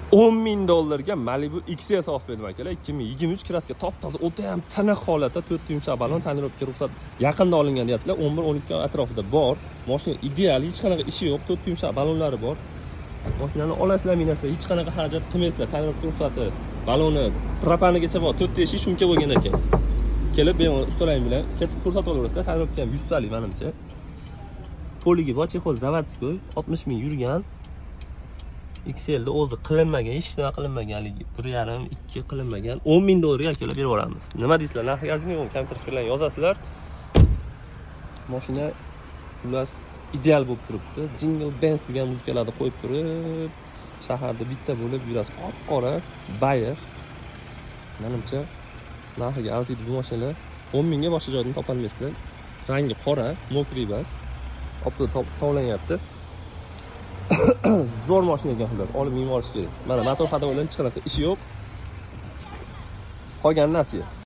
$10,000 Malibu XL topib berdim akalar. 2023 kraska top-toza, o'ta ham tiniq holatda 4 yumshoq balon tonirovka ruxsat yaqinda olingan deyaptilar. 11-12 atrofida bor. Mashina ideal, hech qanaqa ishi yo'q, 4 yumshoq balonlari bor. Mashinani olasizlar, minasizlar, hech qanaqa xarajat qilmaysizlar. Tonirovka ruxsati, baloni, propanigacha bor, 4 eshik shumka bo'lgan ekan. Kelib bemalol ustalaring bilan kesib ko'rsatib olaverasizlar. Tonirovka ham 100 talik menimcha. Poligi bor, chexol zavodskoy, 60 ming yurgan. XL'da o'zi qilinmagan, hech nima qilinmaganligi, 1,5-2 qilinmagan. $10,000 akalar berib yuboramiz. Nima deysizlar? Narxi yozing, kompyuter bilan yozasizlar. Mashina xullas ideal bo'lib turibdi. Jingle Bells degan muzikalarni qo'yib turib, shaharda bitta bo'lib yurasiz. Qop-qora, bayer. Menimcha narxiga arziydi bu mashinalar. 10 mingga boshqa joydan topolmaysizlar. Rangi qora, mokriy emas. Opda tovlanyapti. Zo'r mashina ekan xullas, olib minib olish kerak. Mana motor hadovalarning hech qanaqa ishi yo'q. Qolgan nasiya.